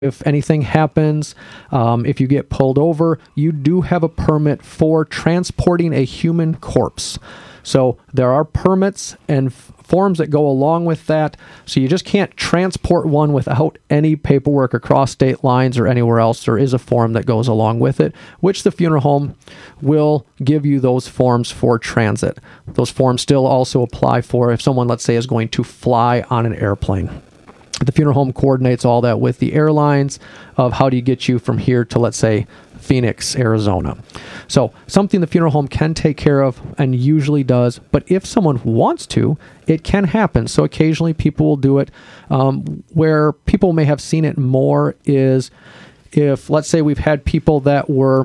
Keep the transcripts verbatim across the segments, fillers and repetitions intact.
if anything happens, um, if you get pulled over, you do have a permit for transporting a human corpse. So there are permits and f- forms that go along with that. So you just can't transport one without any paperwork across state lines or anywhere else. There is a form that goes along with it, which the funeral home will give you those forms for transit. Those forms still also apply for if someone, let's say, is going to fly on an airplane. The funeral home coordinates all that with the airlines of how do you get you from here to, let's say, Phoenix, Arizona. So something the funeral home can take care of and usually does, but if someone wants to, it can happen. So occasionally people will do it. Um, where people may have seen it more is if, let's say, we've had people that were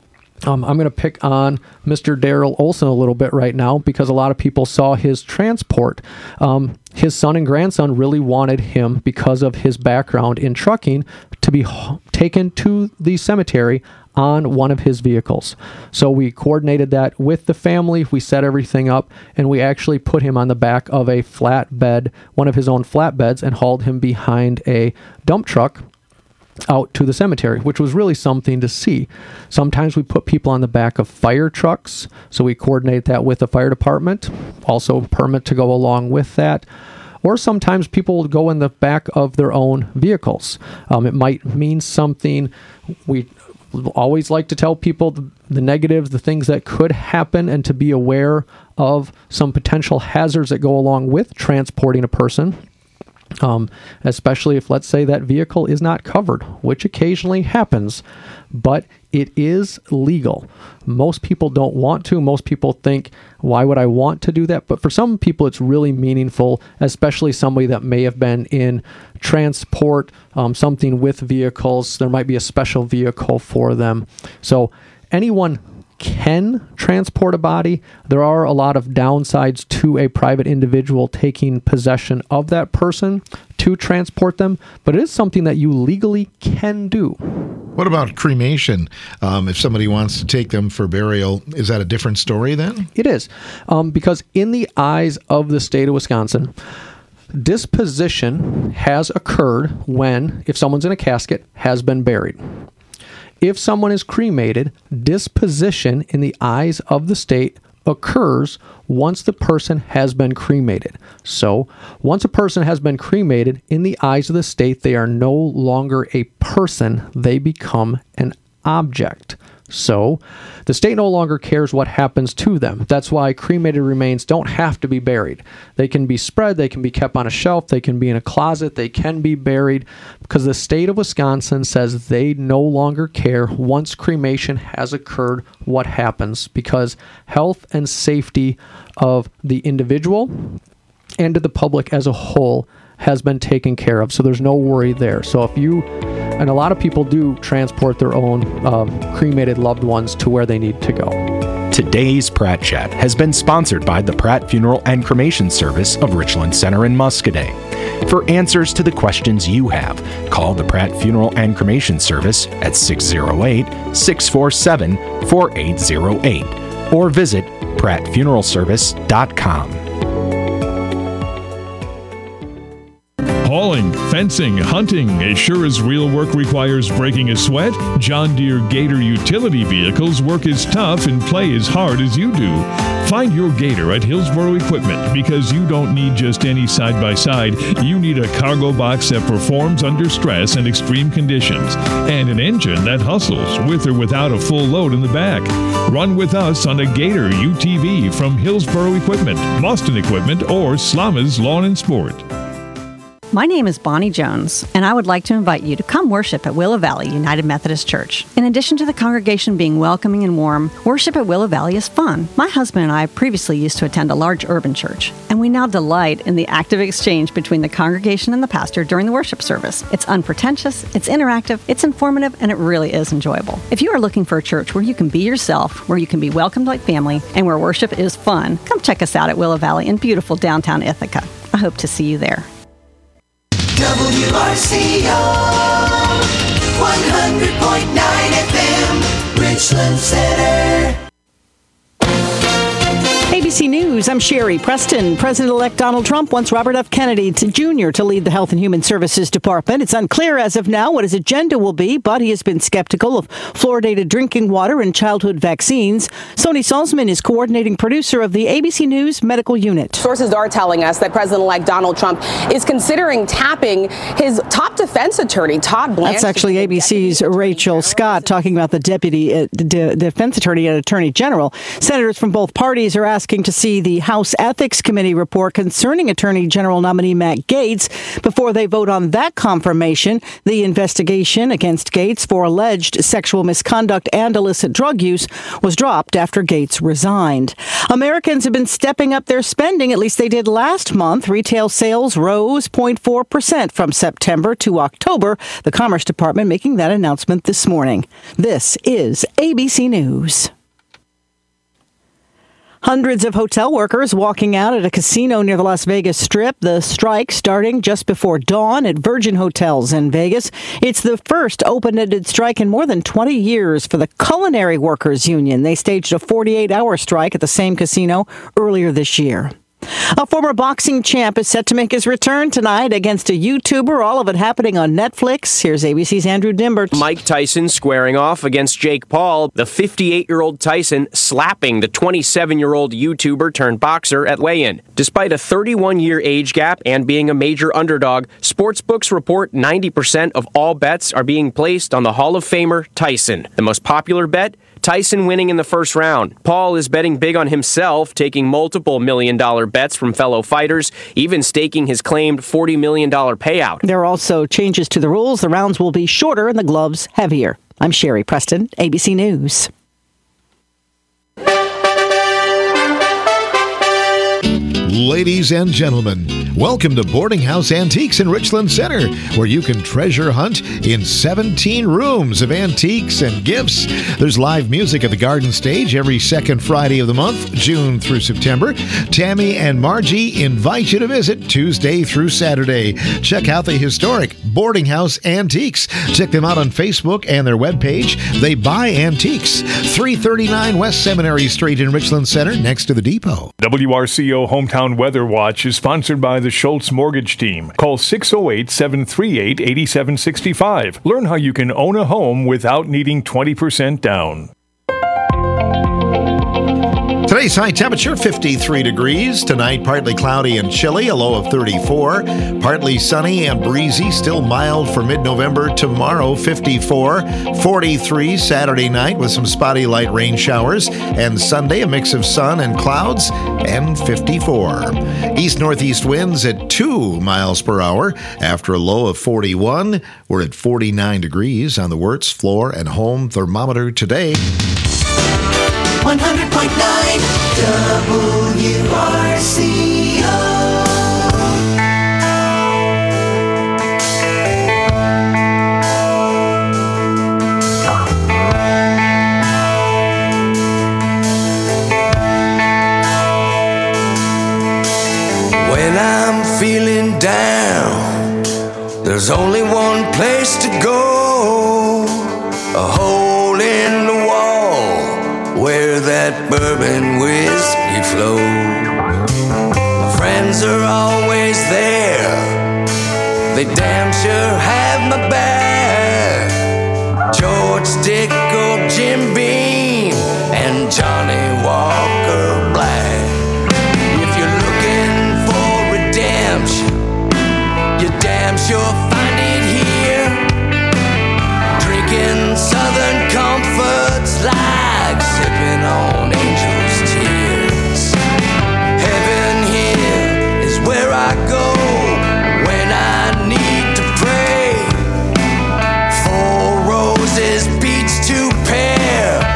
Um, I'm going to pick on Mister Daryl Olson a little bit right now because a lot of people saw his transport. Um, his son and grandson really wanted him, because of his background in trucking, to be h- taken to the cemetery on one of his vehicles. So we coordinated that with the family. We set everything up, and we actually put him on the back of a flatbed, one of his own flatbeds, and hauled him behind a dump truck out to the cemetery, which was really something to see. Sometimes we put people on the back of fire trucks, so we coordinate that with the fire department, also a permit to go along with that. Or sometimes people will go in the back of their own vehicles. Um, it might mean something. We always like to tell people the, the negatives, the things that could happen, and to be aware of some potential hazards that go along with transporting a person. Um, especially if, let's say, that vehicle is not covered, which occasionally happens, but it is legal. Most people don't want to. Most people think, why would I want to do that? But for some people, it's really meaningful, especially somebody that may have been in transport, um, something with vehicles. There might be a special vehicle for them. So anyone can transport a body. There are a lot of downsides to a private individual taking possession of that person to transport them, but it is something that you legally can do. What about cremation? Um, if somebody wants to take them for burial, is that a different story then? It is, um, because in the eyes of the state of Wisconsin, disposition has occurred when, if someone's in a casket, has been buried. If someone is cremated, disposition in the eyes of the state occurs once the person has been cremated. So, once a person has been cremated, in the eyes of the state, they are no longer a person, they become an object. So, the state no longer cares what happens to them. That's why cremated remains don't have to be buried. They can be spread, they can be kept on a shelf, they can be in a closet, they can be buried, because the state of Wisconsin says they no longer care once cremation has occurred what happens, because health and safety of the individual and to the public as a whole has been taken care of. So there's no worry there. So if you, and a lot of people do transport their own um, cremated loved ones to where they need to go. Today's Pratt Chat has been sponsored by the Pratt Funeral and Cremation Service of Richland Center in Muscoda. For answers to the questions you have, call the Pratt Funeral and Cremation Service at six oh eight, six four seven, four eight oh eight or visit pratt funeral service dot com. Hauling, fencing, hunting, as sure as real work requires breaking a sweat, John Deere Gator utility vehicles work as tough and play as hard as you do. Find your Gator at Hillsboro Equipment, because you don't need just any side-by-side. You need a cargo box that performs under stress and extreme conditions, and an engine that hustles with or without a full load in the back. Run with us on a Gator U T V from Hillsboro Equipment, Boston Equipment, or Slama's Lawn and Sport. My name is Bonnie Jones, and I would like to invite you to come worship at Willow Valley United Methodist Church. In addition to the congregation being welcoming and warm, worship at Willow Valley is fun. My husband and I previously used to attend a large urban church, and we now delight in the active exchange between the congregation and the pastor during the worship service. It's unpretentious, it's interactive, it's informative, and it really is enjoyable. If you are looking for a church where you can be yourself, where you can be welcomed like family, and where worship is fun, come check us out at Willow Valley in beautiful downtown Ithaca. I hope to see you there. W R C O one hundred point nine F M, Richland Center. A B C News News. I'm Sherry Preston. President-elect Donald Trump wants Robert F. Kennedy to, Junior to lead the Health and Human Services Department. It's unclear as of now what his agenda will be, but he has been skeptical of fluoridated drinking water and childhood vaccines. Sony Salzman is coordinating producer of the A B C News Medical Unit. Sources are telling us that President-elect Donald Trump is considering tapping his top defense attorney, Todd Blanche. That's actually A B C's Rachel Scott talking about the deputy uh, d- defense attorney and attorney general. Senators from both parties are asking to see the House Ethics Committee report concerning Attorney General nominee Matt Gaetz before they vote on that confirmation. The investigation against Gaetz for alleged sexual misconduct and illicit drug use was dropped after Gaetz resigned. Americans have been stepping up their spending, at least they did last month. Retail sales rose zero point four percent from September to October. The Commerce Department making that announcement this morning. This is A B C News. Hundreds of hotel workers walking out at a casino near the Las Vegas Strip. The strike starting just before dawn at Virgin Hotels in Vegas. It's the first open-ended strike in more than twenty years for the Culinary Workers Union. They staged a forty-eight hour strike at the same casino earlier this year. A former boxing champ is set to make his return tonight against a YouTuber. All of it happening on Netflix. Here's A B C's Andrew Dimbert. Mike Tyson squaring off against Jake Paul. The fifty-eight-year-old Tyson slapping the twenty-seven-year-old YouTuber turned boxer at weigh-in. Despite a thirty-one year age gap and being a major underdog, sportsbooks report ninety percent of all bets are being placed on the Hall of Famer Tyson. The most popular bet? Tyson winning in the first round. Paul is betting big on himself, taking multiple million-dollar bets from fellow fighters, even staking his claimed forty million dollars payout. There are also changes to the rules. The rounds will be shorter and the gloves heavier. I'm Sherry Preston, A B C News. Ladies and gentlemen, welcome to Boarding House Antiques in Richland Center, where you can treasure hunt in seventeen rooms of antiques and gifts. There's live music at the Garden Stage every second Friday of the month, June through September. Tammy and Margie invite you to visit Tuesday through Saturday. Check out the historic Boarding House Antiques. Check them out on Facebook and their webpage. They buy antiques. three thirty-nine West Seminary Street in Richland Center, next to the depot. W R C O Hometown Weather Watch is sponsored by the Schultz Mortgage Team. Call six oh eight, seven three eight, eight seven six five. Learn how you can own a home without needing twenty percent down. Today's high temperature, fifty-three degrees. Tonight, partly cloudy and chilly, a low of thirty-four. Partly sunny and breezy, still mild for mid-November. Tomorrow, fifty-four. forty-three Saturday night with some spotty light rain showers. And Sunday, a mix of sun and clouds, and fifty-four. East-northeast winds at two miles per hour. After a low of forty-one, we're at forty-nine degrees on the Wirtz floor and home thermometer today. one hundred point nine W R C O. When I'm feeling down, there's only one place to go. A hole in the wall where that bourbon whiskey flows. My friends are always there. They damn sure have my back. George Dickel, Jim Beam, and Johnny Walker Black. If you're looking for redemption, you damn sure find it here. Drinking Southern comforts like sipping on angels' tears. Heaven here is where I go when I need to pray. Four roses beats to pair.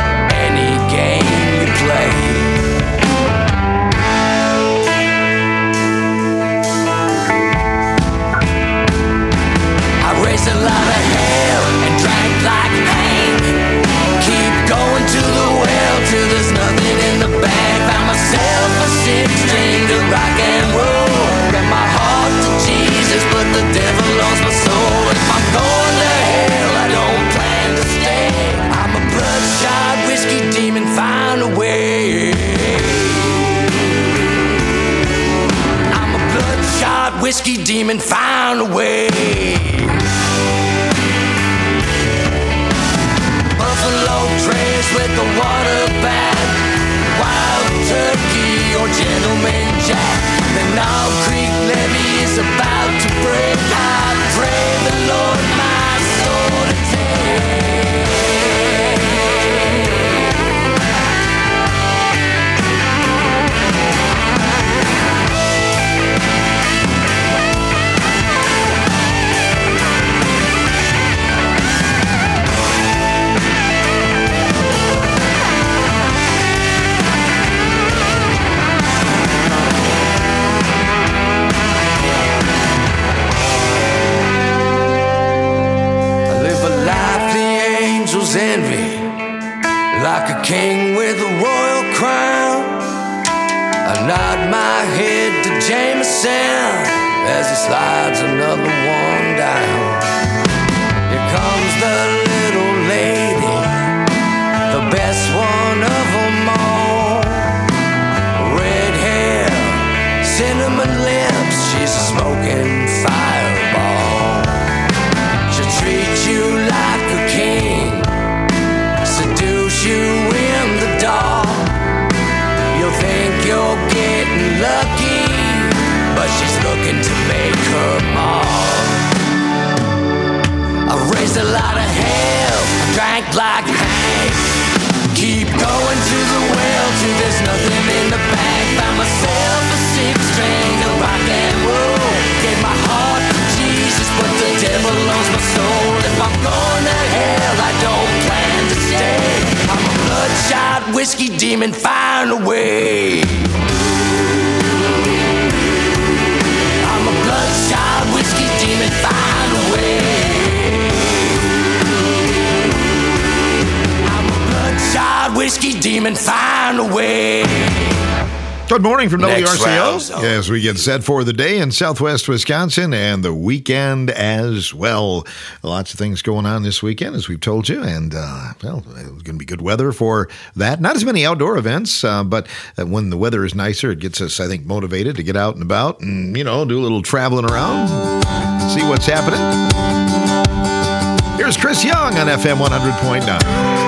king with a royal crown. I nod my head to Jameson as he slides another one down. Here comes the little lady, the best one of them all. Red hair, cinnamon lips, she's a smoking fireball. She'll treat you like a king, seduce you in the dark. You'll think you're getting lucky, but she's looking to make her mark. I raised a lot of hell, drank like Hank. Keep going to the well till there's nothing in the bank. Found myself a six string of rock and roll. Gave my heart to Jesus, but the devil owns my soul. If I'm going to hell, I don't plan to stay. I'm a bloodshot whiskey demon, find a way. I'm a bloodshot whiskey demon, find a way. Bloodshot whiskey demon, find a way. Good morning from W R C O Next round. as we get set for the day in southwest Wisconsin and the weekend as well. Lots of things going on this weekend, as we've told you, and uh, well, it's going to be good weather for that. Not as many outdoor events, uh, but when the weather is nicer, it gets us, I think, motivated to get out and about and, you know, do a little traveling around, see what's happening. Here's Chris Young on F M one hundred point nine.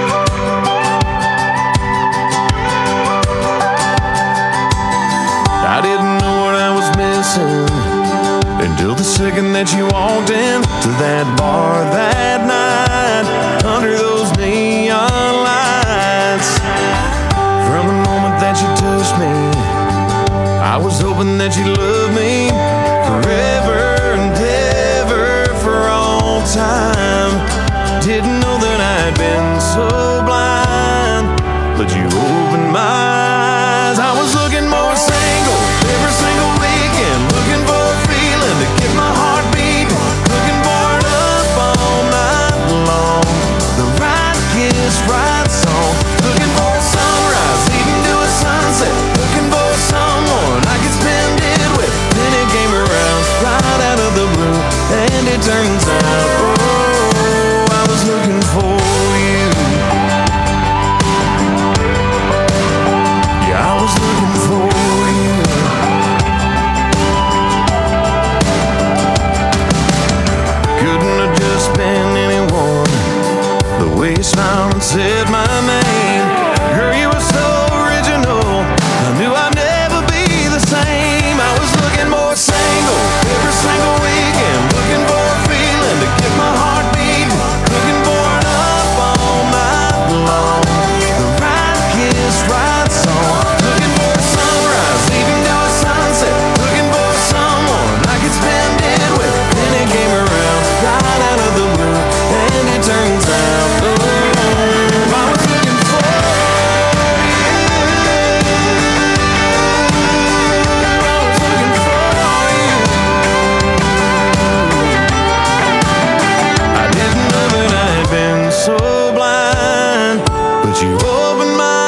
I didn't know what I was missing until the second that you walked in to that bar that night under those neon lights. From the moment that you touched me, I was hoping that you'd love me forever and ever for all time. Didn't know that I'd been so blind, but you opened my eyes. I was looking more single every single weekend, looking for a feeling to get my heart beating, looking for it up all night long. The right kiss, right song, looking for a sunrise, even to a sunset, looking for someone I could spend it with. Then it came around right out of the blue, and it turns out, oh, I was looking for you. Yeah, I was looking for you. Couldn't have just been anyone. The way you smiled and said my name, girl, you were so original. I knew I'd never be the same. I was looking more single every single weekend, looking for a feeling to get my heart beating, looking for it up all night long. The right kiss, right song, looking for a sunrise, even to a sunset, looking for someone I could spend it with. Then it came around right out of the blue, and it turns out, oh, I was looking for you. I was looking for you. I didn't know that I'd been so blind, but you opened my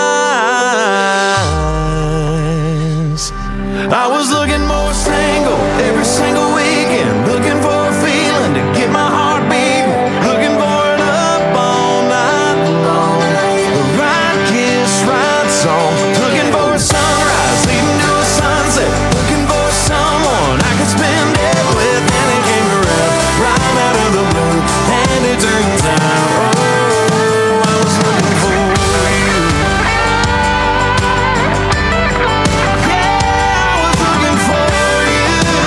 eyes. I was looking more single every single weekend, looking for a feeling to get my heart beating, looking for it up all night long. The right kiss, right song, looking for a sunrise, even to a sunset, looking for someone I could spend it with. And it came around right out of the blue, and it turns out, oh, I was looking for you. Yeah, I was looking for you.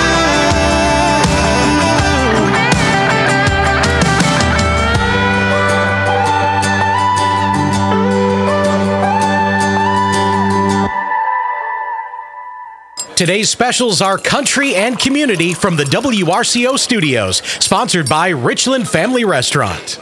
Today's specials are country and community from the W R C O studios, sponsored by Richland Family Restaurant.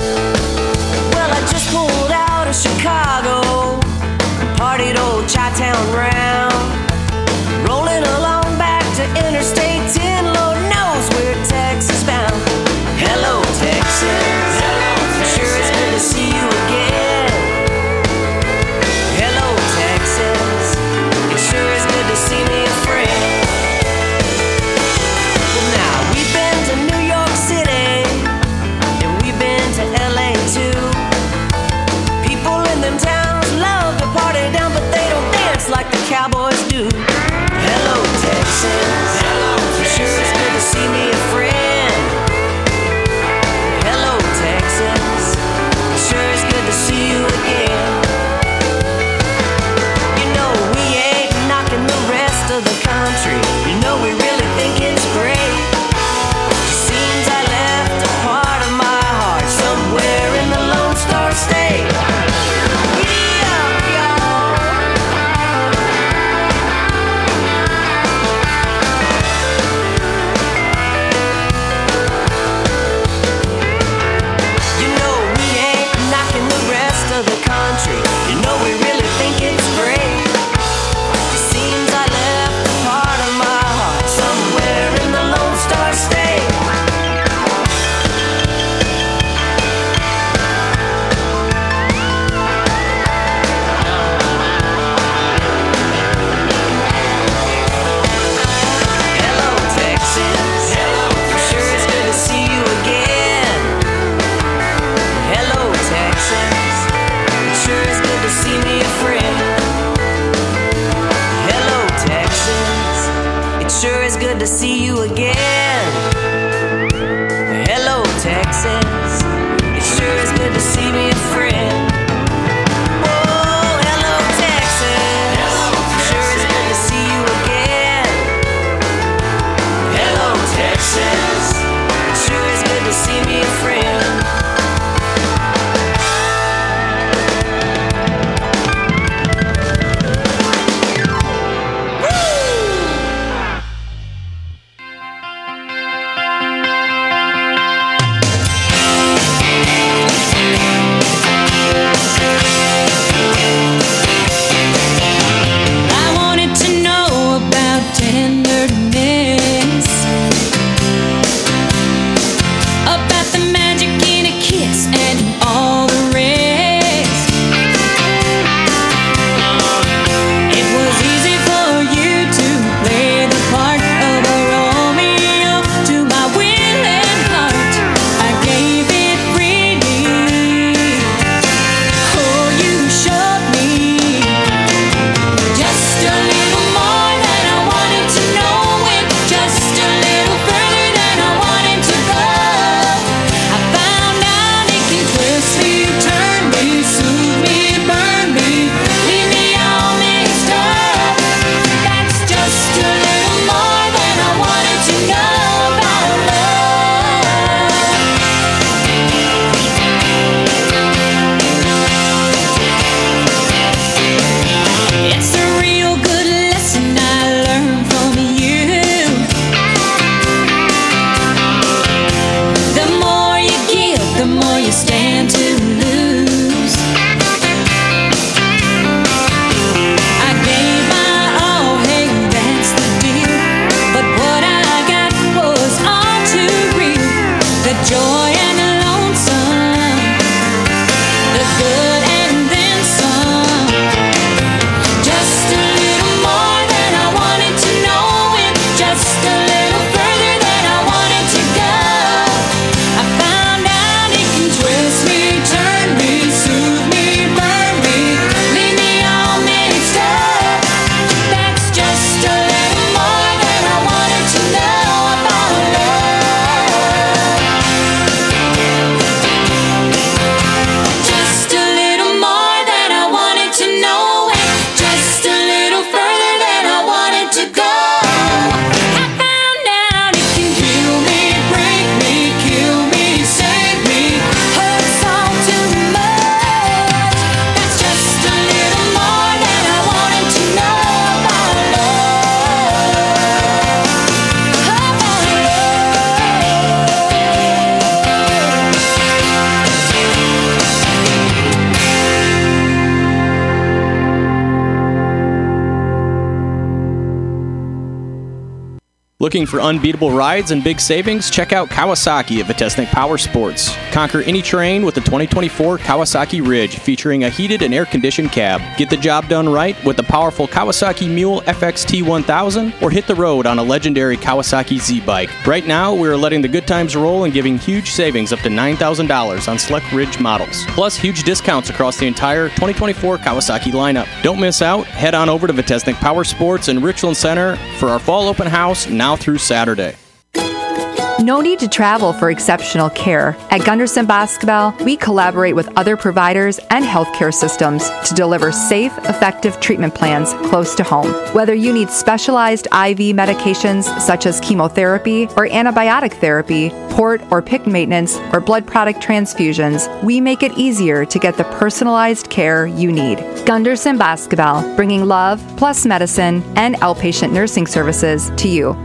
Well, I just pulled out of Chicago, partied old Chi-Town round, round. Rolling along back to Interstate ten, Lord knows we're Texas bound. Hello, Texas. Sure it's good to see you again. Hello, Texas. It sure is good to see me a friend. Well, now we've been to New York City and we've been to L A too. People in them towns love to party down, but they don't dance like the cowboys do. Hello, Texas. It sure is good to see me a friend. Hello, Texas. It sure is good to see you again. You know we ain't knocking the rest of the country. You know we really think it's great. Seems I left a part of my heart somewhere in the Lone Star State. Yeah, y'all. You know we ain't knocking the rest of the country. You know we really think it's great. Seems I left a part of my heart somewhere in the Lone Star State. Hello, Texas. Sure it's good to see you again. Hello, Texas. It sure is good to see me a friend. Hello, Texas. It sure is good to see you again. Hello, Texas. It sure is good to see me a friend. Oh, hello, Texas. It sure is good to see you again. Hello, Texas. It sure is good to see me a friend. Looking for unbeatable rides and big savings? Check out Kawasaki at Vitesnik Power Sports. Conquer any terrain with the twenty twenty-four Kawasaki Ridge, featuring a heated and air-conditioned cab. Get the job done right with the powerful Kawasaki Mule F X T one thousand, or hit the road on a legendary Kawasaki Z-Bike. Right now, we are letting the good times roll and giving huge savings up to nine thousand dollars on select Ridge models. Plus, huge discounts across the entire twenty twenty-four Kawasaki lineup. Don't miss out. Head on over to Vitesnik Power Sports in Richland Center for our fall open house now through Saturday. No need to travel for exceptional care. At Gunderson Basketball, we collaborate with other providers and healthcare systems to deliver safe, effective treatment plans close to home. Whether you need specialized I V medications such as chemotherapy or antibiotic therapy, port or P I C maintenance, or blood product transfusions, we make it easier to get the personalized care you need. Gunderson Basketball, bringing love plus medicine and outpatient nursing services to you.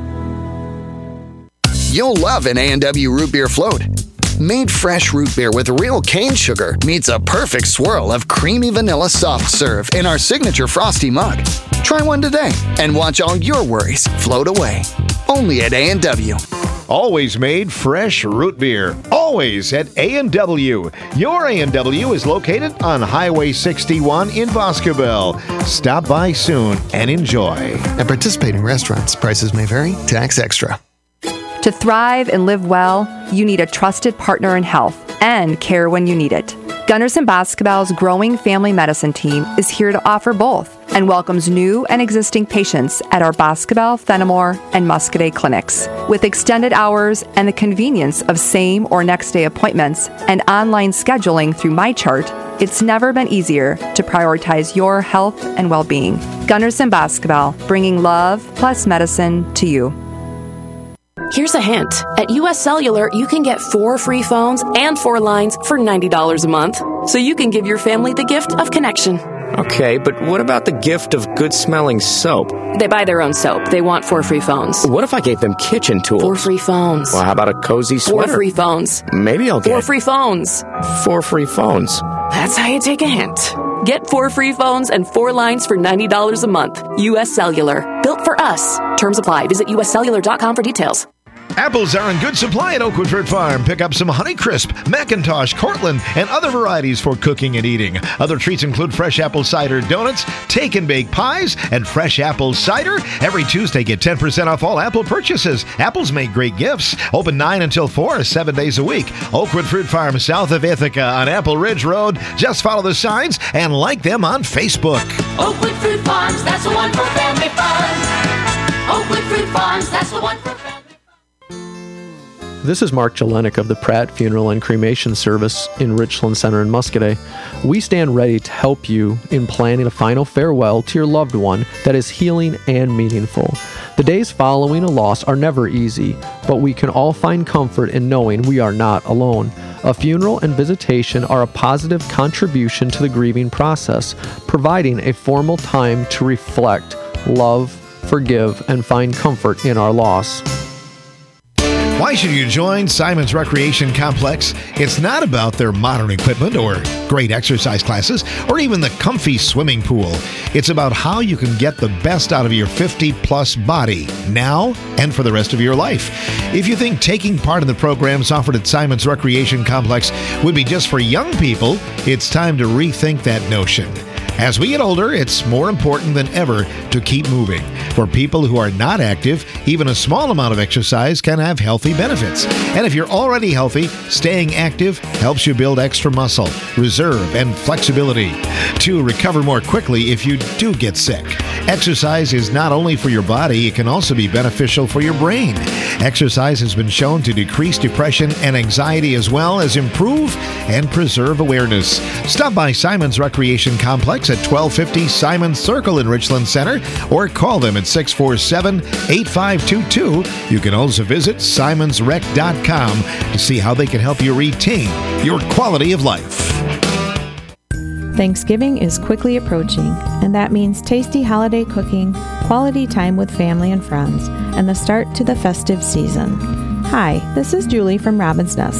You'll love an A and W root beer float. Made fresh root beer with real cane sugar meets a perfect swirl of creamy vanilla soft serve in our signature frosty mug. Try one today and watch all your worries float away. Only at A and W. Always made fresh root beer. Always at A and W. Your A and W is located on Highway sixty-one in Boscobel. Stop by soon and enjoy. At participating restaurants, prices may vary. Tax extra. To thrive and live well, you need a trusted partner in health and care when you need it. Gunderson Basketball's growing family medicine team is here to offer both and welcomes new and existing patients at our Boscobel, Fenimore, and Muscadet clinics. With extended hours and the convenience of same or next day appointments and online scheduling through MyChart, it's never been easier to prioritize your health and well-being. Gunderson Basketball, bringing love plus medicine to you. Here's a hint. At U S Cellular, you can get four free phones and four lines for ninety dollars a month. So you can give your family the gift of connection. Okay, but what about the gift of good-smelling soap? They buy their own soap. They want four free phones. What if I gave them kitchen tools? Four free phones. Well, how about a cozy sweater? Four free phones. Maybe I'll get... Four free phones. Four free phones. That's how you take a hint. Get four free phones and four lines for ninety dollars a month. U S Cellular. Built for us. Terms apply. Visit U S cellular dot com for details. Apples are in good supply at Oakwood Fruit Farm. Pick up some Honeycrisp, McIntosh, Cortland, and other varieties for cooking and eating. Other treats include fresh apple cider donuts, take and bake pies, and fresh apple cider. Every Tuesday, get ten percent off all apple purchases. Apples make great gifts. Open nine until four, seven days a week. Oakwood Fruit Farm, south of Ithaca on Apple Ridge Road. Just follow the signs and like them on Facebook. Oakwood Fruit Farms, that's the one for family fun. Oakwood Fruit Farms, that's the one for family fun. This is Mark Jelinek of the Pratt Funeral and Cremation Service in Richland Center in Muscadet. We stand ready to help you in planning a final farewell to your loved one that is healing and meaningful. The days following a loss are never easy, but we can all find comfort in knowing we are not alone. A funeral and visitation are a positive contribution to the grieving process, providing a formal time to reflect, love, forgive, and find comfort in our loss. Why should you join Simon's Recreation Complex? It's not about their modern equipment or great exercise classes or even the comfy swimming pool. It's about how you can get the best out of your fifty-plus body now and for the rest of your life. If you think taking part in the programs offered at Simon's Recreation Complex would be just for young people, it's time to rethink that notion. As we get older, it's more important than ever to keep moving. For people who are not active, even a small amount of exercise can have healthy benefits. And if you're already healthy, staying active helps you build extra muscle, reserve, and flexibility to recover more quickly if you do get sick. Exercise is not only for your body, it can also be beneficial for your brain. Exercise has been shown to decrease depression and anxiety as well as improve and preserve awareness. Stop by Simon's Recreation Complex at twelve fifty Simon Circle in Richland Center or call them at six four seven, eight five two two. You can also visit simons rec dot com to see how they can help you retain your quality of life. Thanksgiving is quickly approaching, and that means tasty holiday cooking, quality time with family and friends, and the start to the festive season. Hi, this is Julie from Robin's Nest.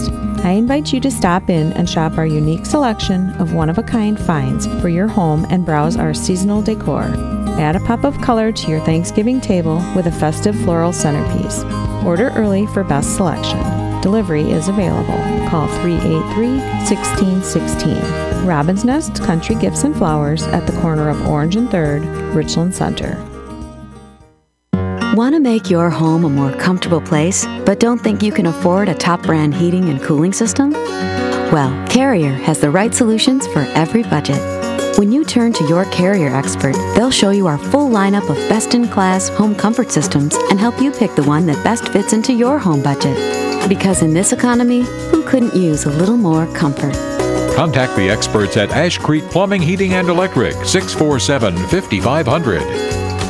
I invite you to stop in and shop our unique selection of one-of-a-kind finds for your home and browse our seasonal decor. Add a pop of color to your Thanksgiving table with a festive floral centerpiece. Order early for best selection. Delivery is available. Call three eight three, one six one six. Robin's Nest Country Gifts and Flowers at the corner of Orange and third, Richland Center. Want to make your home a more comfortable place, but don't think you can afford a top brand heating and cooling system? Well, Carrier has the right solutions for every budget. When you turn to your Carrier expert, they'll show you our full lineup of best-in-class home comfort systems and help you pick the one that best fits into your home budget. Because in this economy, who couldn't use a little more comfort? Contact the experts at Ash Creek Plumbing, Heating, and Electric, six four seven, five five zero zero.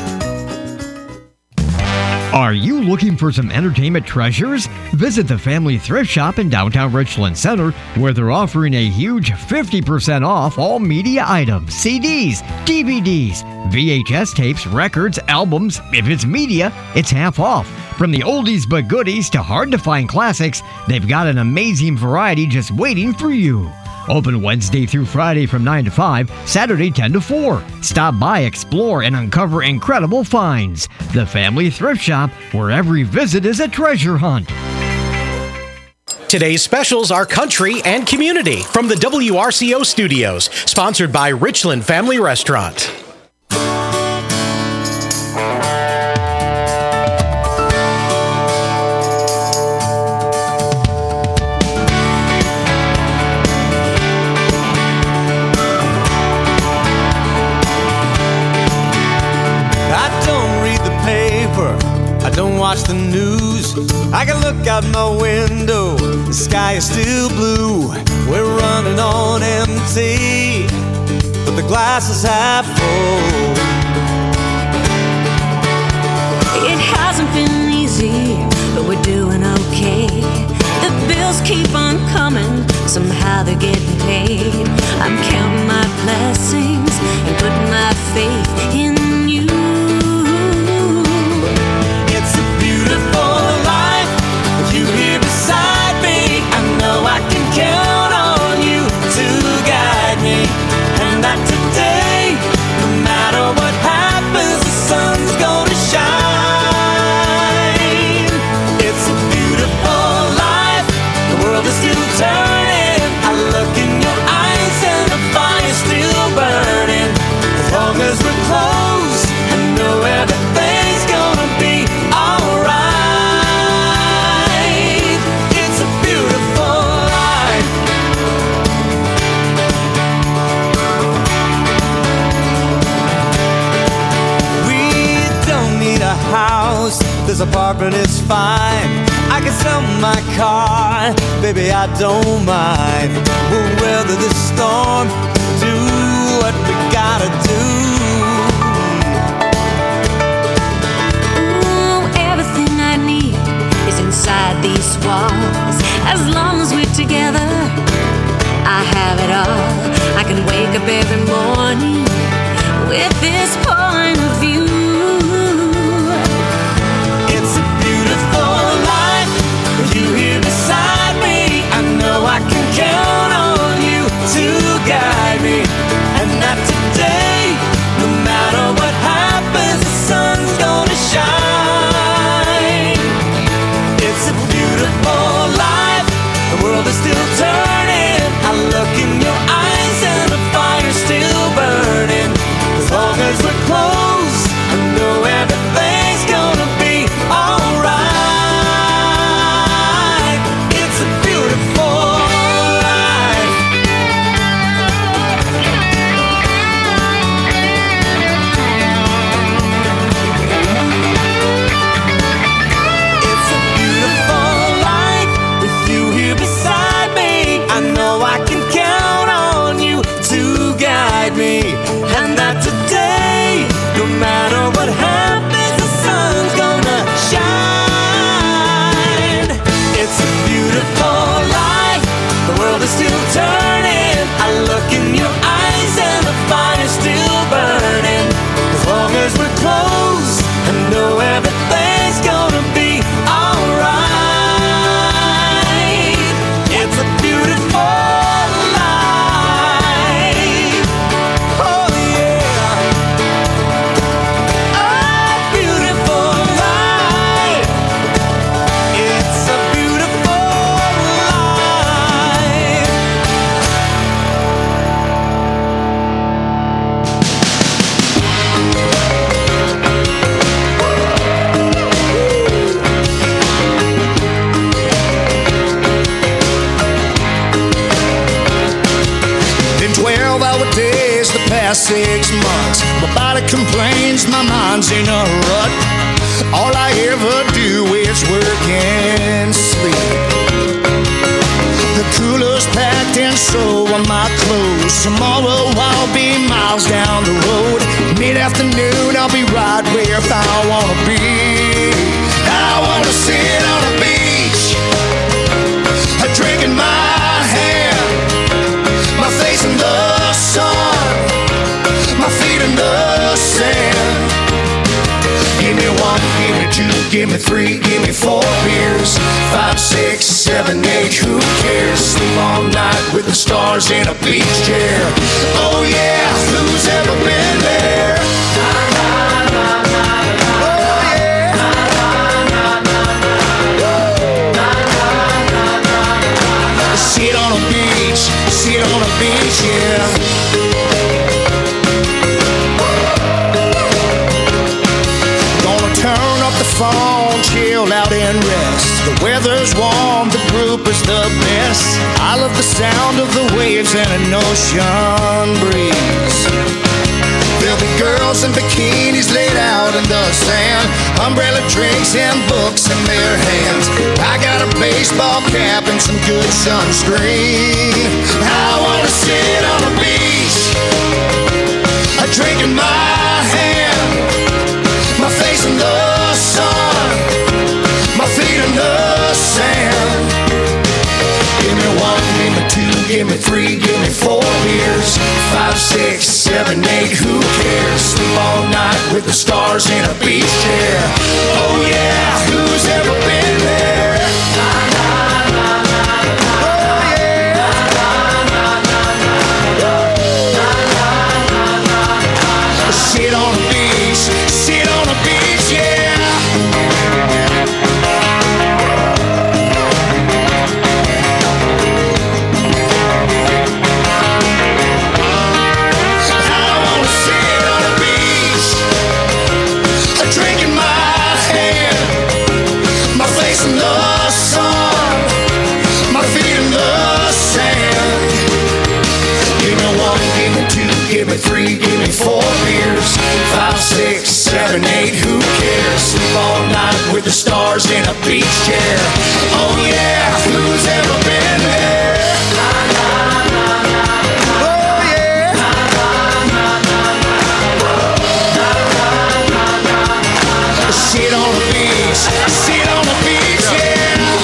Are you looking for some entertainment treasures? Visit the Family Thrift Shop in downtown Richland Center, where they're offering a huge fifty percent off all media items, C Ds, D V Ds, V H S tapes, records, albums. If it's media, it's half off. From the oldies but goodies to hard-to-find classics, they've got an amazing variety just waiting for you. Open Wednesday through Friday from nine to five, Saturday ten to four. Stop by, explore, and uncover incredible finds. The Family Thrift Shop, where every visit is a treasure hunt. Today's specials are country and community from the W R C O studios, sponsored by Richland Family Restaurant. Don't watch the news. I can look out my window. The sky is still blue. We're running on empty, but the glass is half full. It hasn't been easy, but we're doing okay. The bills keep on coming. Somehow they're getting paid. I'm counting my blessings and putting my faith in you. You here beside me, I know I can count on you to guide me, and that today, no matter what happens, the sun's gonna shine. It's a beautiful life, the world is still turning. I look in your eyes and the fire's still burning. As long as we're close, I know everything's gonna be alright. House, this apartment is fine. I can sell my car, baby, I don't mind. We'll weather the storm, do what we gotta do. Ooh, everything I need is inside these walls. As long as we're together, I have it all. I can wake up every morning with this point of view. You here beside me, I know I can count on you to guide me, and that today, no matter what happens, the sun's gonna shine. It's a beautiful life, the world is still turning. I look in your eyes and the fire's still burning. As long as we're close, I know everything's gonna be alright. Me, and that today, no matter what happens, the sun's gonna shine. It's a beautiful life, the world is still turning. I look in your eyes and the fire's still burning. As long as we're close, I know everything's gonna be alright. It's a days, the past six months. My body complains, my mind's in a rut. All I ever do is work and sleep. The cooler's packed and so are my clothes. Tomorrow I'll be miles down the road. Mid-afternoon I'll be right where I wanna be. I wanna sit on a beach, a drink in my hand, my face in the sun, my feet in the sand. Give me one, give me two, give me three, give me four beers. Five, six, seven, eight, who cares? Sleep all night with the stars in a beach chair. Oh yeah, who's ever been there? Sit on a beach, sit on a beach, yeah. Gonna turn up the phone, chill out and rest. The weather's warm, the group is the best. I love the sound of the waves and an ocean breeze. There'll be girls in bikinis laid out in the sand, umbrella drinks and books in their hands. I got a baseball cap and some good sunscreen. I wanna sit on a beach, a drink in my hand, my face in the sun, my feet in the sand. Give me one, give me two, give me three, give me four beers. Five, six, seven, eight, who cares? Sleep all night with the stars in a beach chair. Oh yeah, who's ever been there? Oh yeah. Sit on a beach, sit on a beach, yeah. Give me three, give me four beers. Five, six, seven, eight, who cares? Sleep all night with the stars in a beach chair. Oh yeah, who's ever been there? Oh yeah. Sit on the beach, sit on the beach, yeah.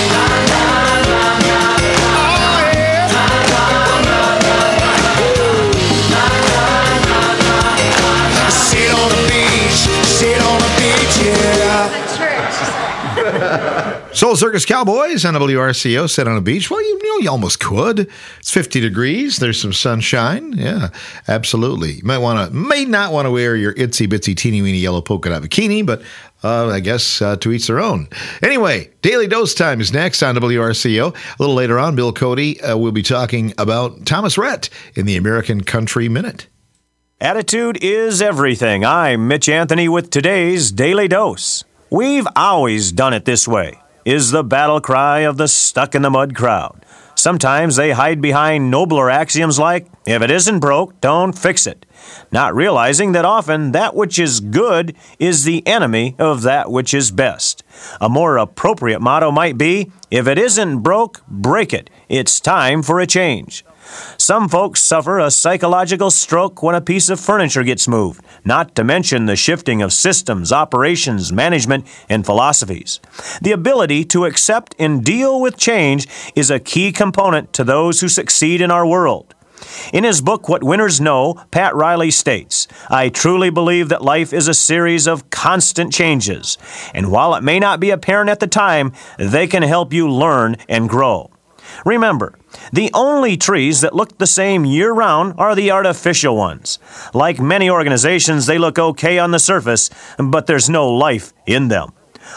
Soul Circus Cowboys on W R C O, sit on a beach. Well, you know, you almost could. It's fifty degrees. There's some sunshine. Yeah, absolutely. You might want to, may not want to wear your itsy bitsy teeny weeny yellow polka dot bikini, but uh, I guess uh, to each their own. Anyway, Daily Dose Time is next on W R C O. A little later on, Bill Cody uh, will be talking about Thomas Rhett in the American Country Minute. Attitude is everything. I'm Mitch Anthony with today's Daily Dose. We've always done it this way, is the battle cry of the stuck-in-the-mud crowd. Sometimes they hide behind nobler axioms like, if it isn't broke, don't fix it, not realizing that often that which is good is the enemy of that which is best. A more appropriate motto might be, if it isn't broke, break it. It's time for a change. Some folks suffer a psychological stroke when a piece of furniture gets moved, not to mention the shifting of systems, operations, management, and philosophies. The ability to accept and deal with change is a key component to those who succeed in our world. In his book, What Winners Know, Pat Riley states, I truly believe that life is a series of constant changes, and while it may not be apparent at the time, they can help you learn and grow. Remember, the only trees that look the same year-round are the artificial ones. Like many organizations, they look okay on the surface, but there's no life in them.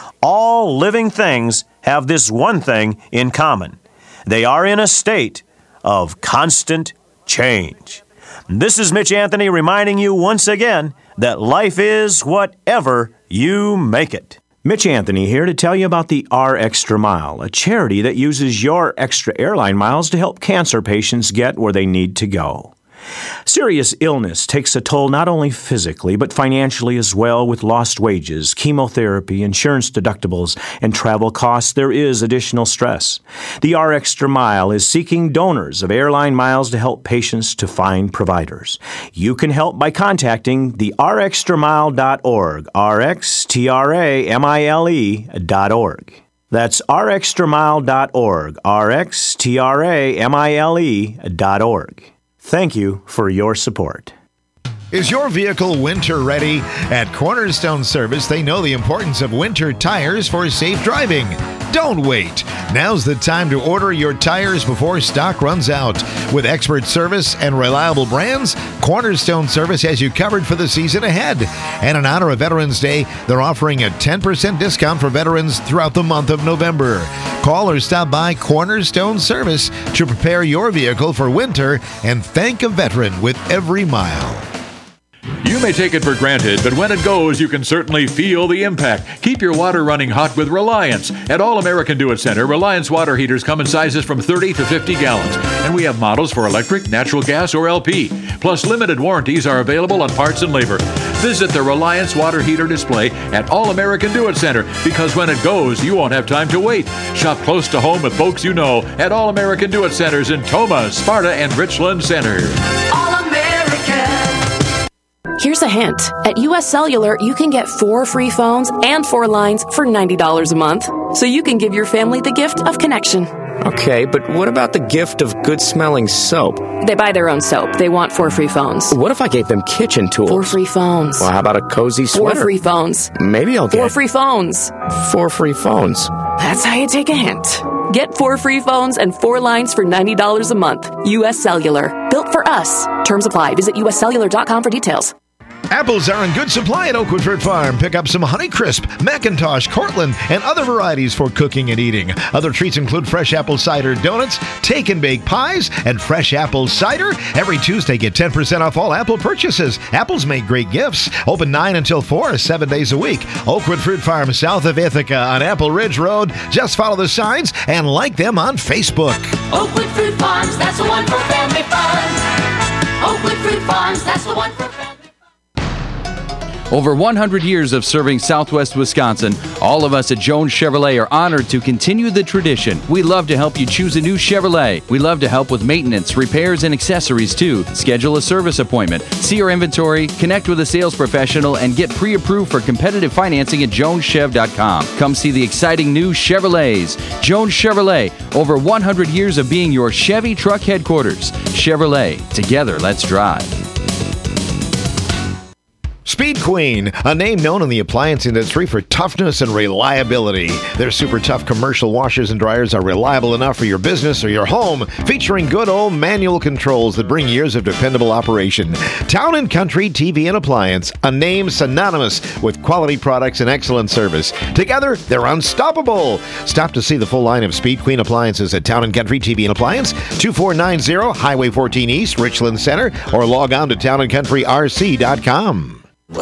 All living things have this one thing in common. They are in a state of constant change. This is Mitch Anthony reminding you once again that life is whatever you make it. Mitch Anthony here to tell you about the R Extra Mile, a charity that uses your extra airline miles to help cancer patients get where they need to go. Serious illness takes a toll not only physically, but financially as well, with lost wages, chemotherapy, insurance deductibles, and travel costs. There is additional stress. The R Extra Mile is seeking donors of airline miles to help patients to find providers. You can help by contacting the r extra mile dot org, R X T R A M I L E dot org. That's r extra mile dot org, R X T R A M I L E dot org. Thank you for your support. Is your vehicle winter ready? At Cornerstone Service, they know the importance of winter tires for safe driving. Don't wait. Now's the time to order your tires before stock runs out. With expert service and reliable brands, Cornerstone Service has you covered for the season ahead. And in honor of Veterans Day, they're offering a ten percent discount for veterans throughout the month of November. Call or stop by Cornerstone Service to prepare your vehicle for winter and thank a veteran with every mile. You may take it for granted, but when it goes, you can certainly feel the impact. Keep your water running hot with Reliance. At All American Do It Center, Reliance water heaters come in sizes from thirty to fifty gallons, and we have models for electric, natural gas, or L P. Plus, limited warranties are available on parts and labor. Visit the Reliance water heater display at All American Do It Center, because when it goes, you won't have time to wait. Shop close to home with folks you know at All American Do It Centers in Toma, Sparta, and Richland Center. All American. Here's a hint. At U S Cellular, you can get four free phones and four lines for ninety dollars a month. So you can give your family the gift of connection. Okay, but what about the gift of good-smelling soap? They buy their own soap. They want four free phones. What if I gave them kitchen tools? Four free phones. Well, how about a cozy sweater? Four free phones. Maybe I'll get... Four free phones. Four free phones. That's how you take a hint. Get four free phones and four lines for ninety dollars a month. U S Cellular. Built for us. Terms apply. Visit u s cellular dot com for details. Apples are in good supply at Oakwood Fruit Farm. Pick up some Honeycrisp, McIntosh, Cortland, and other varieties for cooking and eating. Other treats include fresh apple cider donuts, take and bake pies, and fresh apple cider. Every Tuesday, get ten percent off all apple purchases. Apples make great gifts. Open nine until four, seven days a week. Oakwood Fruit Farm, south of Ithaca on Apple Ridge Road. Just follow the signs and like them on Facebook. Oakwood Fruit Farms, that's the one for family fun. Oakwood Fruit Farms, that's the one for family. Over one hundred years of serving Southwest Wisconsin, all of us at Jones Chevrolet are honored to continue the tradition. We love to help you choose a new Chevrolet. We love to help with maintenance, repairs, and accessories too. Schedule a service appointment, see our inventory, connect with a sales professional, and get pre-approved for competitive financing at jones chev dot com. Come see the exciting new Chevrolets. Jones Chevrolet, over one hundred years of being your Chevy truck headquarters. Chevrolet, together let's drive. Speed Queen, a name known in the appliance industry for toughness and reliability. Their super tough commercial washers and dryers are reliable enough for your business or your home, featuring good old manual controls that bring years of dependable operation. Town and Country T V and Appliance, a name synonymous with quality products and excellent service. Together, they're unstoppable. Stop to see the full line of Speed Queen appliances at Town and Country T V and Appliance, two four nine zero Highway fourteen East, Richland Center, or log on to town and country r c dot com.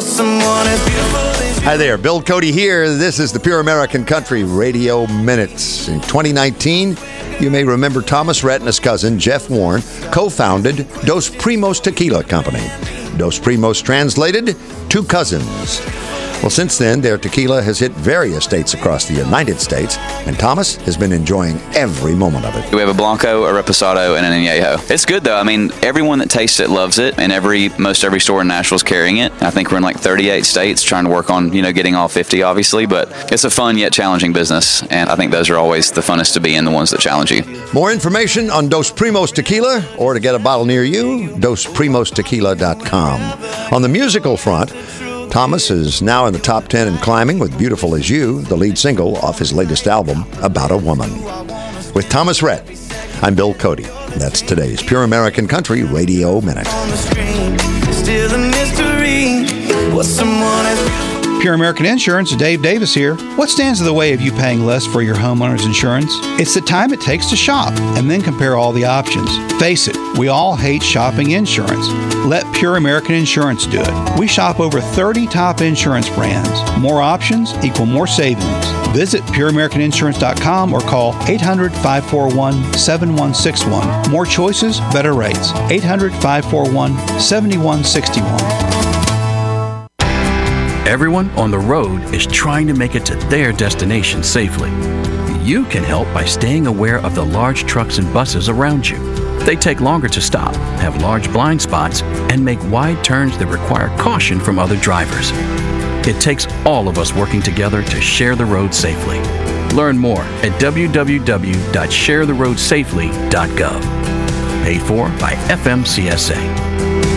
Hi there, Bill Cody here. This is the Pure American Country Radio Minutes. In twenty nineteen, you may remember Thomas Rhett and his cousin, Jeff Warren, co-founded Dos Primos Tequila Company. Dos Primos translated, two cousins. Well, since then, their tequila has hit various states across the United States, and Thomas has been enjoying every moment of it. We have a Blanco, a Reposado, and an Añejo. It's good, though. I mean, everyone that tastes it loves it, and every most every store in Nashville is carrying it. I think we're in like thirty-eight states, trying to work on, you know, getting all fifty, obviously, but it's a fun yet challenging business, and I think those are always the funnest to be in, the ones that challenge you. More information on Dos Primos Tequila, or to get a bottle near you, dos primos tequila dot com. On the musical front, Thomas is now in the top ten and climbing with Beautiful As You, the lead single off his latest album, About a Woman. With Thomas Rhett, I'm Bill Cody. That's today's Pure American Country Radio Minute. Still a mystery. What someone has... Pure American Insurance, Dave Davis here. What stands in the way of you paying less for your homeowner's insurance? It's the time it takes to shop and then compare all the options. Face it, we all hate shopping insurance. Let Pure American Insurance do it. We shop over thirty top insurance brands. More options equal more savings. Visit pure american insurance dot com or call eight hundred, five four one, seven one six one. More choices, better rates. eight hundred, five four one, seven one six one. Everyone on the road is trying to make it to their destination safely. You can help by staying aware of the large trucks and buses around you. They take longer to stop, have large blind spots, and make wide turns that require caution from other drivers. It takes all of us working together to share the road safely. Learn more at w w w dot share the road safely dot gov. Paid for by F M C S A.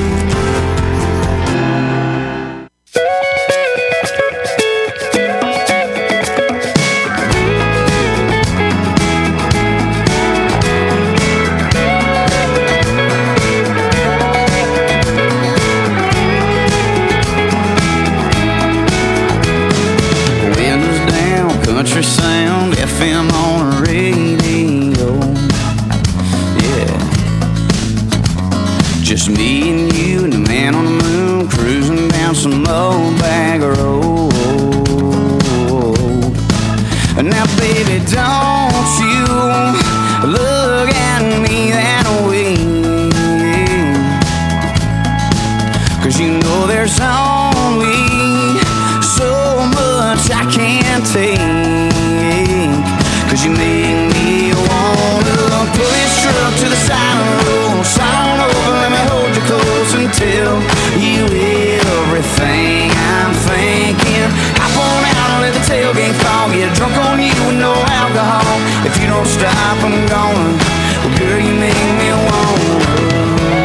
Sound F M on a radio, yeah. Just me and you and the man on the moon cruising down some old bag road. Now, baby, don't you look at me that way, 'cause you know there's only so much I can't take. 'Cause you make me wanna pull this truck to the side of the road. Slide on over, let me hold you close until you everything I'm thinking. Hop on out and let the tailgate fall. Get drunk on you with no alcohol. If you don't stop, I'm gonna. Well, girl, you make me wanna.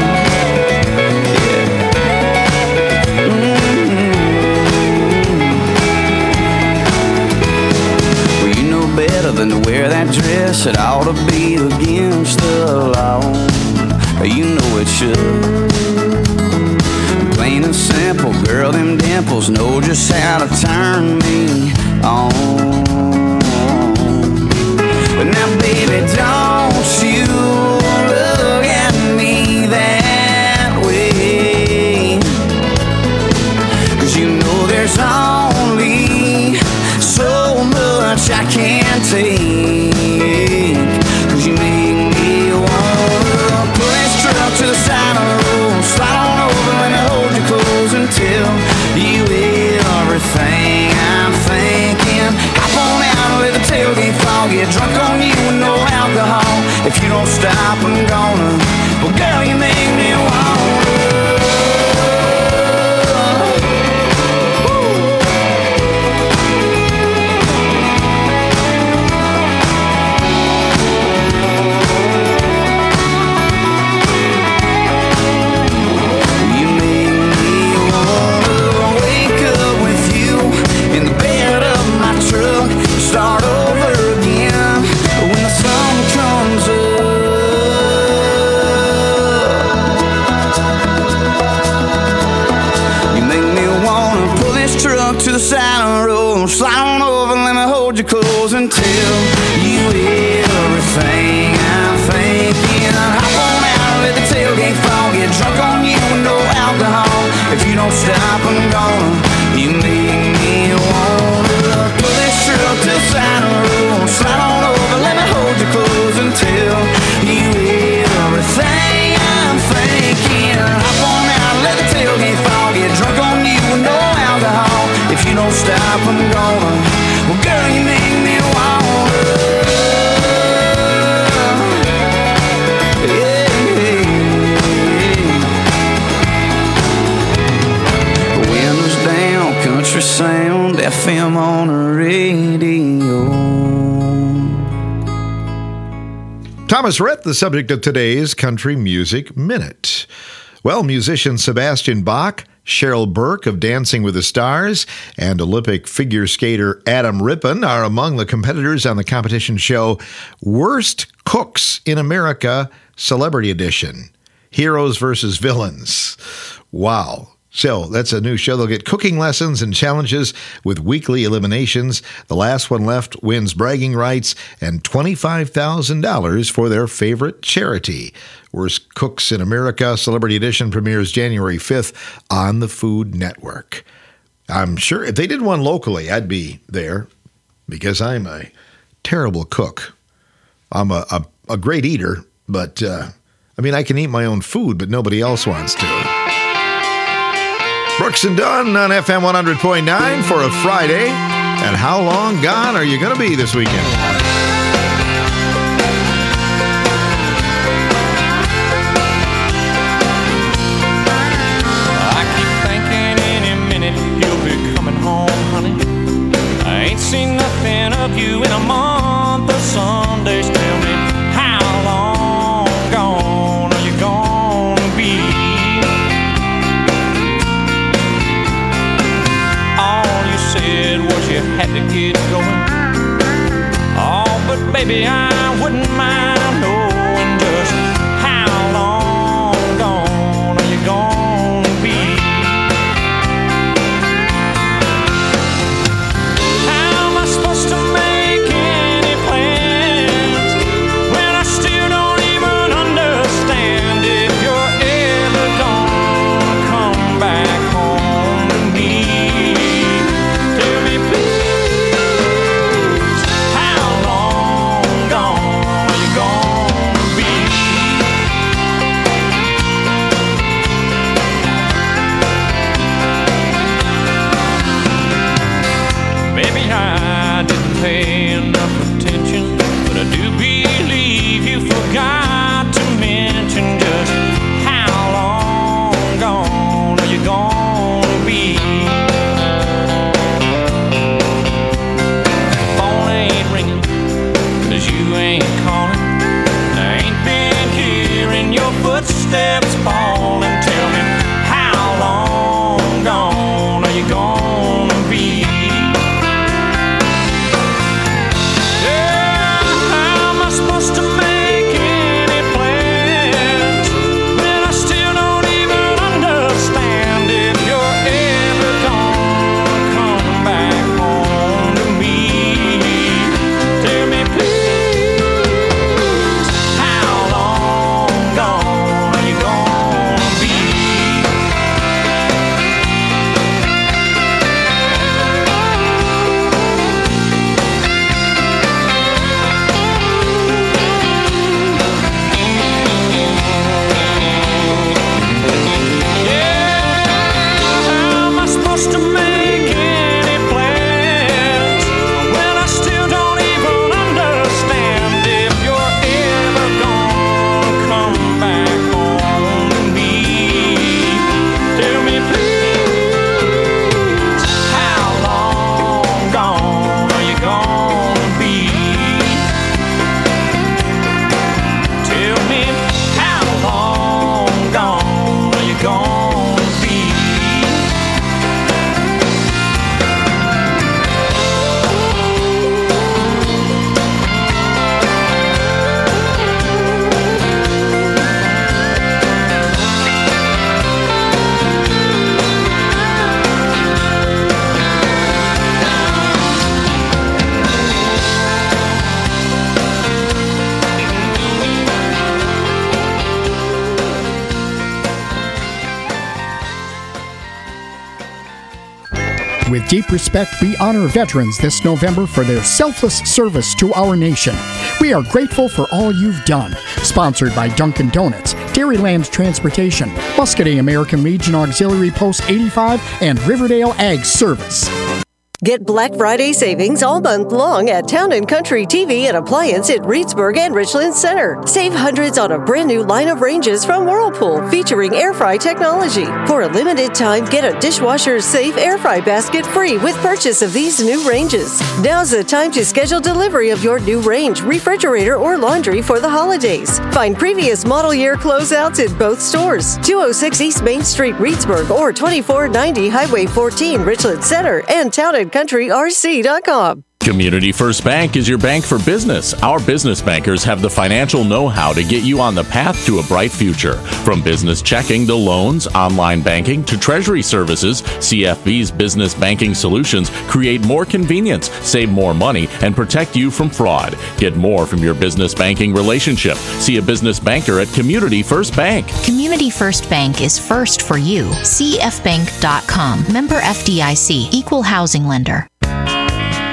Better than to wear that dress, it ought to be against the law. You know it should. Plain and simple, girl, them dimples know just how to turn me on. But now, baby, don't you look at me that way, 'cause you know there's only so much I can't take. 'Cause you make me wanna pull this truck to the side of the road. Slide on over, let me hold you close until you everything I'm thinking. Hop on out and let the tailgate fall. Get drunk on you with no alcohol. If you don't stop, I'm gonna. Well, girl, you make me wanna. Start over again when the sun comes up. You make me wanna pull this truck to the side of the road. Slide on over, let me hold you close until you everything I'm thinking. Hop on out, let the tailgate fall. Get drunk on you with no alcohol. If you don't stop, I'm gonna. You make me wanna pull this truck to the side of the road. Slide on over, let me hold you close until you everything I'm thinking. Hop on out, let the tailgate fall. Get drunk on you with no alcohol. If you don't stop, I'm gonna. Well, girl, you make me wanna. Country sound F M on a radio. Thomas Rhett, the subject of today's Country Music Minute. Well, musician Sebastian Bach, Cheryl Burke of Dancing with the Stars, and Olympic figure skater Adam Rippon are among the competitors on the competition show Worst Cooks in America Celebrity Edition. Heroes versus Villains. Wow. So that's a new show. They'll get cooking lessons and challenges with weekly eliminations. The last one left wins bragging rights and twenty-five thousand dollars for their favorite charity. Worst Cooks in America Celebrity Edition premieres January fifth on the Food Network. I'm sure if they did one locally, I'd be there. because I'm a terrible cook. I'm a, a, a great eater, but, uh, I mean, I can eat my own food, but nobody else wants to. Brooks and Dunn on F M one hundred point nine for a Friday. And how long gone are you going to be this weekend? I keep thinking any minute you'll be coming home, honey. I ain't seen nothing of you in a month of Sundays. Tell me, how long gone are you gonna be? All you said was you had to get going. Oh, but baby, I wouldn't mind knowing just how long gone are you gonna be? How am I supposed to make any plans when I still don't even understand if you're ever gonna come back home to me? Tell me please, how long gone are you gonna be? Maybe I didn't pay enough attention, but I do believe you forgot to mention just how long gone are you gonna be? Phone ain't ringing, 'cause you ain't calling. I ain't been hearing your footsteps falling. Tell me, how long gone are you gonna be? Yeah, how am I supposed to make any plans when I still don't even understand if you're ever gonna come back home to me? Tell me please, how long gone are you gonna be? How am I supposed to make any plans when I still don't even understand if you're ever gonna come back home to me? Tell me please, how long gone are you gonna be? Tell me, how long gone are you gonna be? With deep respect, we honor veterans this November for their selfless service to our nation. We are grateful for all you've done. Sponsored by Dunkin' Donuts, Dairyland Transportation, Muscadet American Legion Auxiliary Post eighty-five, and Riverdale Ag Service. Get Black Friday savings all month long at Town and Country T V and Appliance at Reedsburg and Richland Center. Save hundreds on a brand new line of ranges from Whirlpool featuring air fry technology. For a limited time, get a dishwasher safe air fry basket free with purchase of these new ranges. Now's the time to schedule delivery of your new range, refrigerator, or laundry for the holidays. Find previous model year closeouts in both stores, two oh six East Main Street, Reedsburg, or twenty-four ninety Highway fourteen, Richland Center, and Town and Country R C dot com. Community First Bank is your bank for business. Our business bankers have the financial know-how to get you on the path to a bright future. From business checking to loans, online banking to treasury services, C F B's business banking solutions create more convenience, save more money, and protect you from fraud. Get more from your business banking relationship. See a business banker at Community First Bank. Community First Bank is first for you. C F bank dot com. Member F D I C. Equal housing lender.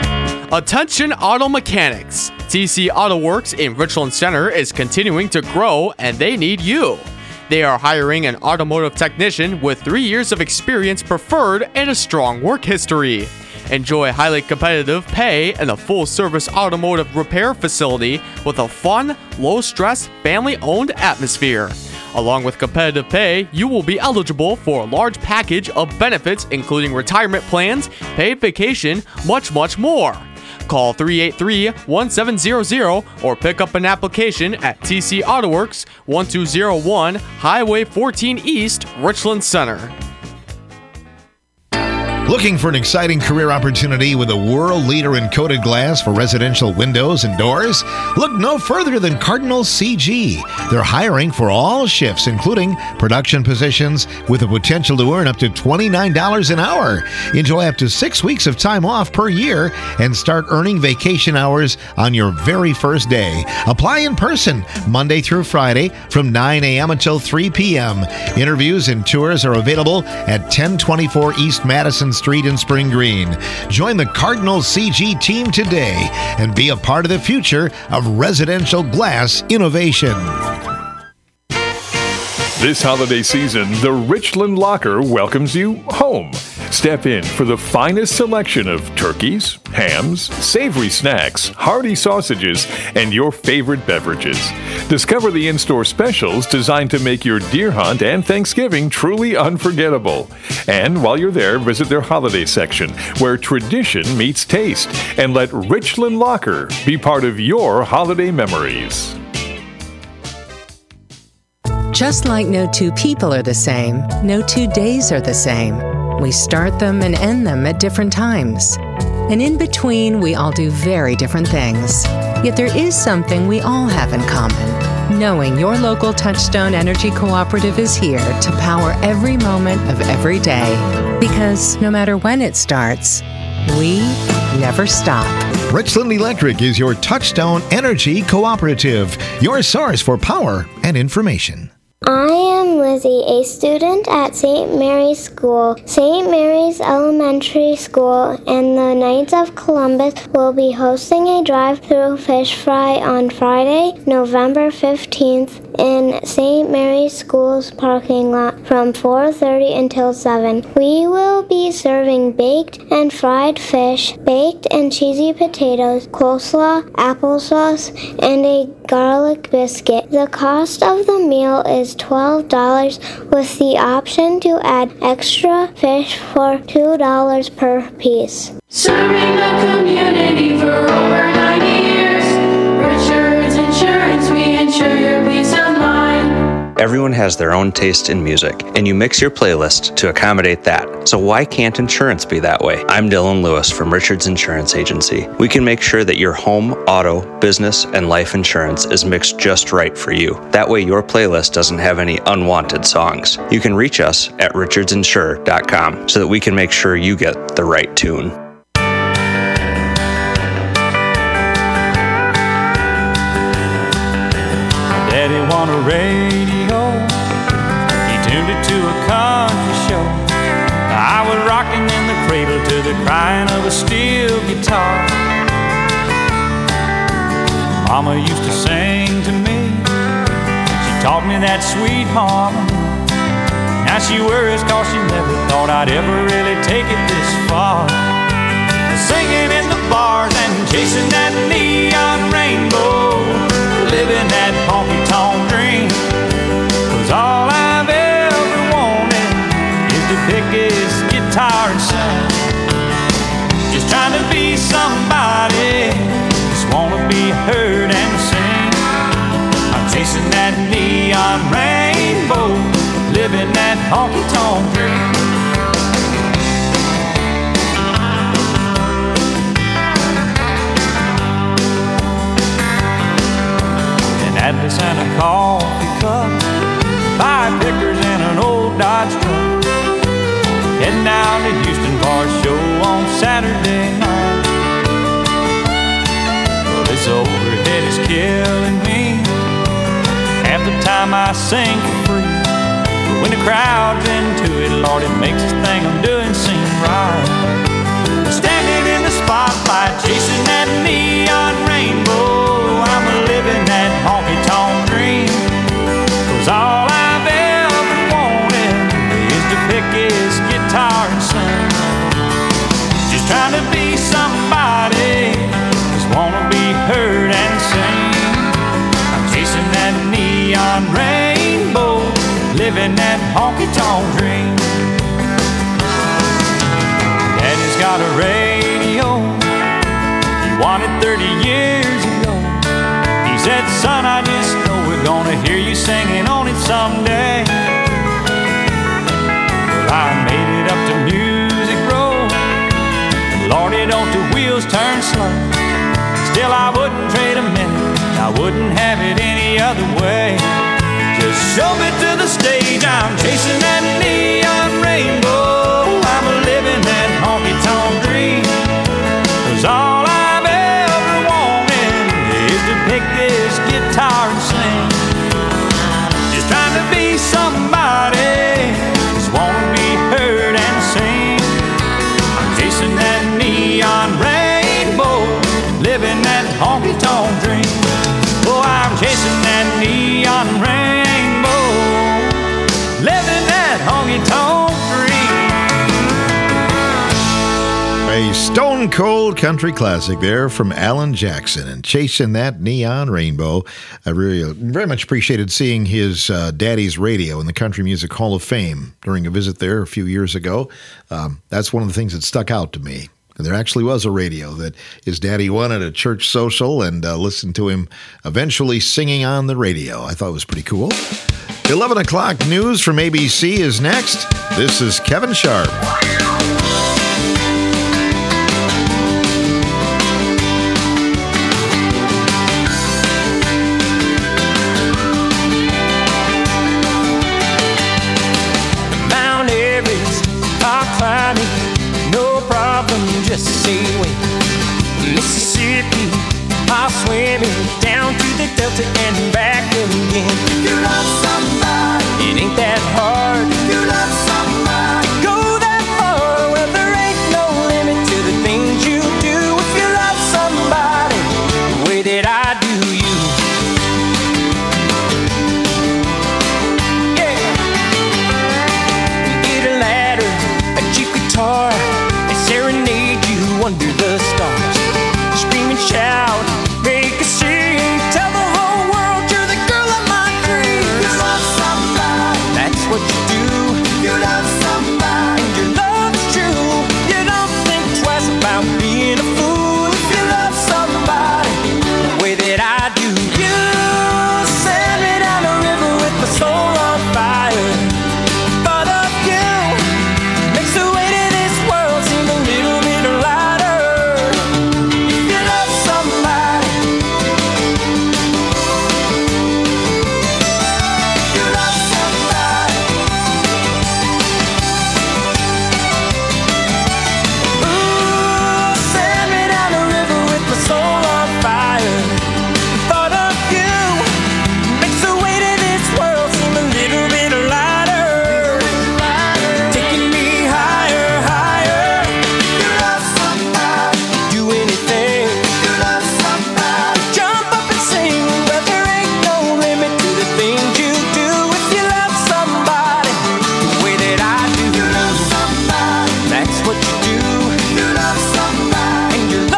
Attention auto mechanics. T C Auto Works in Richland Center is continuing to grow and they need you. They are hiring an automotive technician with three years of experience preferred and a strong work history. Enjoy highly competitive pay and a full-service automotive repair facility with a fun, low-stress, family-owned atmosphere. Along with competitive pay, you will be eligible for a large package of benefits including retirement plans, paid vacation, much, much more. Call three eight three, one seven zero zero or pick up an application at T C Auto Works, one two zero one Highway fourteen East, Richland Center. Looking for an exciting career opportunity with a world leader in coated glass for residential windows and doors? Look no further than Cardinal C G. They're hiring for all shifts, including production positions, with the potential to earn up to twenty-nine dollars an hour. Enjoy up to six weeks of time off per year and start earning vacation hours on your very first day. Apply in person Monday through Friday from nine a.m. until three p.m. Interviews and tours are available at ten twenty-four East Madison Street in Spring Green. Join the Cardinal C G team today and be a part of the future of residential glass innovation. This holiday season, the Richland Locker welcomes you home. Step in for the finest selection of turkeys, hams, savory snacks, hearty sausages, and your favorite beverages. Discover the in-store specials designed to make your deer hunt and Thanksgiving truly unforgettable. And while you're there, visit their holiday section, where tradition meets taste, and let Richland Locker be part of your holiday memories. Just like no two people are the same, no two days are the same. We start them and end them at different times. And in between, we all do very different things. Yet there is something we all have in common. Knowing your local Touchstone Energy Cooperative is here to power every moment of every day. Because no matter when it starts, we never stop. Richland Electric is your Touchstone Energy Cooperative, your source for power and information. I am Lizzie, a student at Saint Mary's School. Saint Mary's Elementary School and the Knights of Columbus will be hosting a drive-through fish fry on Friday, November fifteenth in Saint Mary's School's parking lot from four thirty until seven. We will be serving baked and fried fish, baked and cheesy potatoes, coleslaw, applesauce, and a garlic biscuit. The cost of the meal is twelve dollars with the option to add extra fish for two dollars per piece. Serving the community for over ninety years. Richards Insurance, we insure your peace of mind. Everyone has their own taste in music, and you mix your playlist to accommodate that. So why can't insurance be that way? I'm Dylan Lewis from Richards Insurance Agency. We can make sure that your home, auto, business, and life insurance is mixed just right for you. That way your playlist doesn't have any unwanted songs. You can reach us at richards insure dot com so that we can make sure you get the right tune. Daddy won a radio, he tuned it to a country show. I was rocking in the cradle to the crying of a steel guitar. Mama used to sing to me, she taught me that sweet harmony. Now she worries cause she never thought I'd ever really take it this far. Singing in the bars and chasing that neon rainbow, living that honky-tonk dream. Cause all I've ever wanted is to pick his guitar and sing. Just trying to be somebody, just wanna be heard and sing. I'm chasing that neon rainbow, living that honky-tonk dream. Atlas and a coffee cup, five pickers and an old Dodge truck. Heading down to Houston for a show on Saturday night. Well, this overhead is killing me. Half the time I sing for free, but when the crowd's into it, Lord, it makes this thing I'm doing seem right. Standing in the spotlight, chasing this guitar and sing. Just trying to be somebody, just wanna be heard and seen. I'm chasing that neon rainbow, living that honky-tonk dream. Daddy's got a radio, he wanted thirty years ago. He said, son, I just know we're gonna hear you singing on it someday. Well, I made it up to Music Row. Lordy, don't the wheels turn slow. Still, I wouldn't trade a minute, I wouldn't have it any other way. Just show me to the stage, I'm chasing that neon rainbow. I'm living that honky-tonk dream. 'Cause all I've ever wanted is to pick this guitar and sing. Just trying to be somebody, just wanna be heard and sing. I'm chasing that neon rainbow, living that honky-tonk dream. Oh, I'm chasing that neon rainbow, living that honky-tonk dream. A stone cold country classic there from Alan Jackson and Chasing That Neon Rainbow. I really very much appreciated seeing his uh, daddy's radio in the Country Music Hall of Fame during a visit there a few years ago. Um, that's one of the things that stuck out to me. There actually was a radio that his daddy won at a church social and uh, listened to him eventually singing on the radio. I thought it was pretty cool. eleven o'clock news from A B C is next. This is Kevin Sharp. Mount Everest, rock climbing, no problem, just say wait. Mississippi, I'll swim it down to the Delta and back again.